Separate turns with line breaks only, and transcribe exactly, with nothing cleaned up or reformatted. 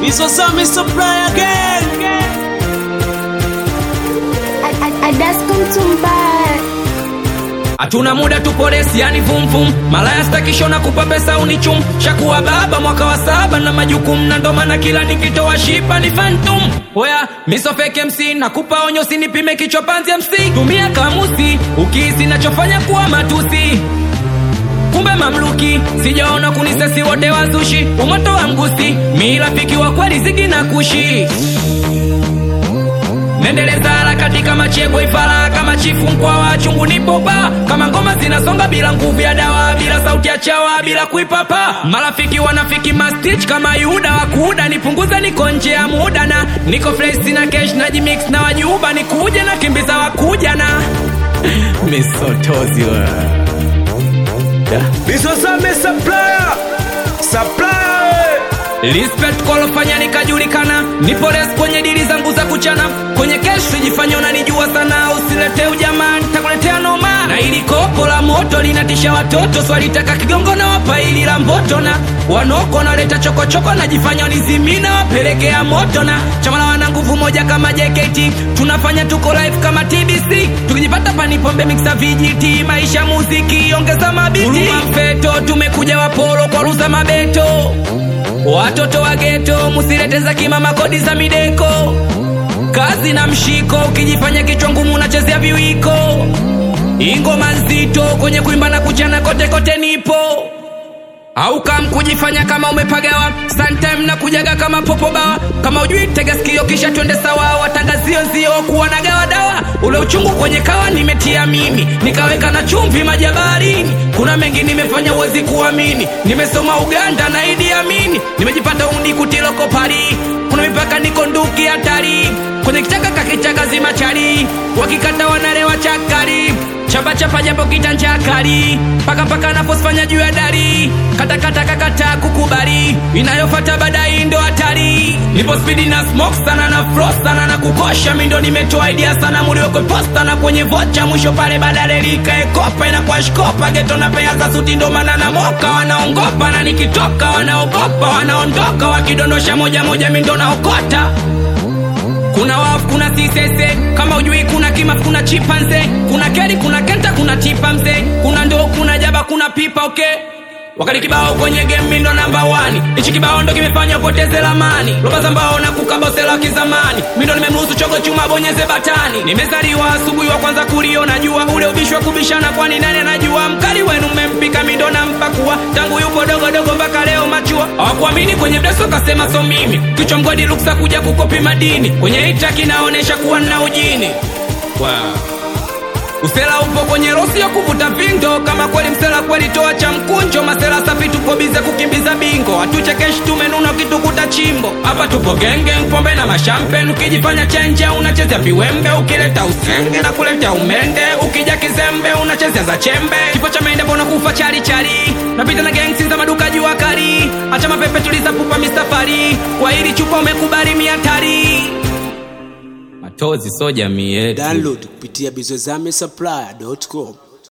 Bizozame supply again.
Hatuna muda tupolesi yani vum vum. Malaya stakisho na kupa pesa unichum. Shakuwa baba mwaka wa saba na majukumu. Na ndo maana kila nikitoa shipa ni phantom. Oya, miso fake M C na kupa onyo sinipime kichwa panzi M C. Tumia kamusi, ukihisi nachofanya kuwa matusi. Kumbe mamluki, sijaona kunisesi wote wazushi. Umoto wa mgusi, mi rafiki wa kweli zigi na kushi. Nendeleza harakati kama chego ifara. Kama chifu mkwa wa chungu nipopa. Kama ngoma zinasonga bila nguvu ya dawa. Bila sauti ya chawa, bila kuipapa. Marafiki wanafiki mastitch kama yuda wakuda. Nipunguza niko nje ya muda na niko fresh na cash na jimix na wajuba. Nikuje na kimbiza wakuja na misotozi wa
Bizozame supplier. Supplier.
Respect kwa lofanya nikajulikana. Nipo res kwenye dili zangu za kuchana. Kwenye kesho jifanya unanijua sana. Usilete ujamani, takuletea noma. Na ili kopo la moto linatisha watoto. Swalitaka kigongo na wapa ili la mboto. Na wanoko na leta choko choko. Na jifanya unizimina wapelekea moto. Na chamala wana nguvu moja kama J K T. Tunafanya tuko live kama T B C. Tukijipata panipombe mixa V G T. Maisha muziki, ongeza mabiti. Uruma mfeto, tumekuja wapolo kwa ruza mabeto. Watoto wa ghetto, musirete za kimama kodi za mideko. Kazi na mshiko, ukijifanya kichwa ngumu unachezea viwiko. Ingoma nzito, kwenye kuimba na kuchana kote kote nipo. Au kam kujifanya kama umepagawa. Sometime na kujaga kama popo bawa. Kama ujui tega sikio kisha twende sawa. Watangazio nzio kuwa na gawa dawa. Ule uchungu kwenye kawa nimetia mimi. Nikaweka na chumvi majabarini. Kuna mengi nimefanya uwezi kuamini. Nimesoma Uganda na Idi Amini. Nimejipata undi kutiloko pari. Kuna mipaka niko nduki hatari. Kwenye kichaka kakichaka zima chari. Wakikata wanarewa chakari. Chapa chapa japo kitanchakari. Paka paka naposfanya juu ya dari. Kata kata kakata kukubari. Inayofata badai ndo hatari. Nipo speedy na smoke sana na frost sana na kukosha. Mindo nimetoa idea sana muri wako posta. Na kwenye vocha mwisho pale badale lika ekopa. Ina kwa shkopa geto na pea za suti ndo mana na moka. Wanaongopa na nikitoka wanaogopa. Wanaondoka wakidondosha moja moja mindo na okota. Kuna wafu, kuna sisese. Kama ujui kuna kima, kuna chipanze. Kuna keri, kuna kenta, kuna chipa mze. Kuna ndo, kuna jaba, kuna pipa, okay. Wakati kibao kwenye game mindo number one. Ichi kibao ndo kimefanya poteze lamani. Loba zambao na kukabosela kizamani. Mindo nimemruhusu chogo chuma bonyeze batani. Nimezaliwa asubuhi wa kwanza kuliona jua. Ule ubishwa kubishana kwani nani anajua. Mkali wenu mmempika mindo na mpakua. Tangu yupo dogo dogo mpaka leo machua. Hawakuamini kwenye bleso kasema so mimi. Kichwa mgodi luksa kuja kukopi madini. Kwenye ita kinaonesha kuwa na ujini. Wow. Usela upo kwenye rosi ya kuvuta vindo. Kama kweli msela kweli toa cha mkunjo. Masela safi tupo bize kukimbiza bingo. Hatuchekeshi tumenuna kitukuta chimbo. Hapa tupo genge pombe na mashampen. Ukijifanya chenje unachezea viwembe. Ukileta usenge na kuleta umende. Ukija kizembe unachezea za chembe. Kifo cha mende bona kufa chari chari. Napita na gangsi za maduka jua kari. Acha mapepe tuliza pupa mistafari. Kwa hili chupa umekubali miatari. Matozi so jamii yetu.
Download kupitia bizozame supply dot com.